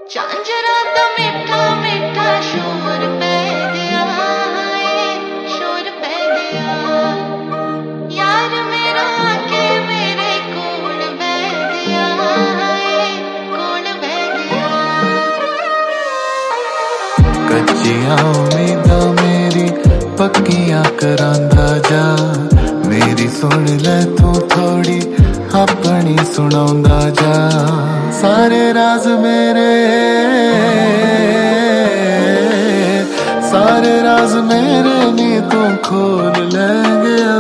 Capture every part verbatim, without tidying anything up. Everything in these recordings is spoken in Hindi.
झांझरा दा मीठा मीठा शोर पै गया है, शोर पै गया। यार मेरा आके मेरे कोल बैठ गया है, कोल बैठ गया। कच्चियां उम्मीदां मेरी पक्कियां करांदा जा, मेरी सुन ले तू थोड़ी अपनी सुनांदा जा। सारे राज मेरे सारे राज मेरे नी तू खोल ले गया।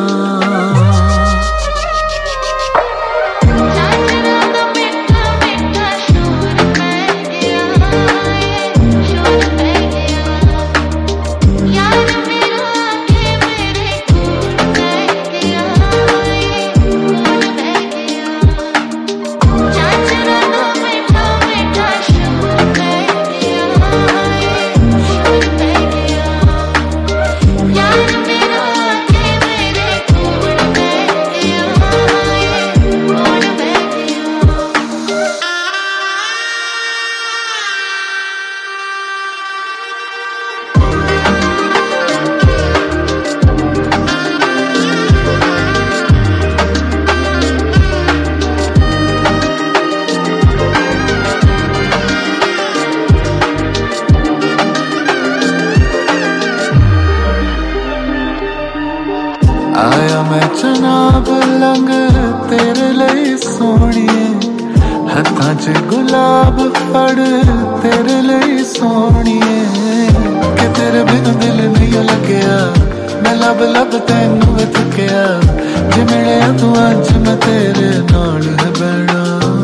आया मैं चनाब लंग तेरे लिए सोहणिए, हत्थां च गुलाब फड़ तेरे लिए सोहणिए। कि तेरे बिन दिल नहीं लग्या, मैं लब लब तैनू थकिया। जे मिलिया तू अज मैं तेरे नाल है बहना।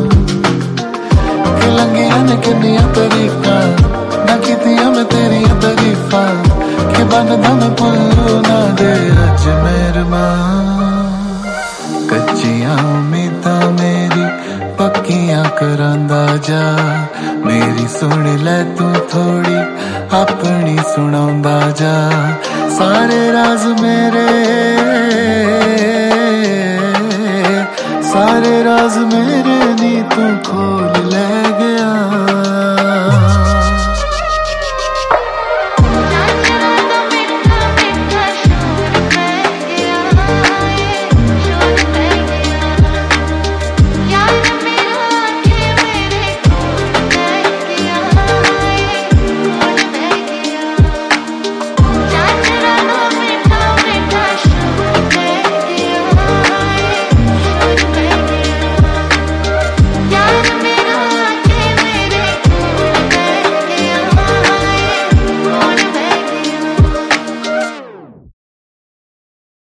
कि लंघिया ने किन्नियां तरीफां ना कीतियां मैं तेरियां तरीफां। कि बनदा मैं भुल्लू ना दे अज मेहरमा। कच्चियां उम्मीदां मेरी पक्कियां करांदा जा, मेरी सुन ले तू थोड़ी अपनी सुनांदा जा। सारे राज मेरे सारे राज मेरे नी तू खो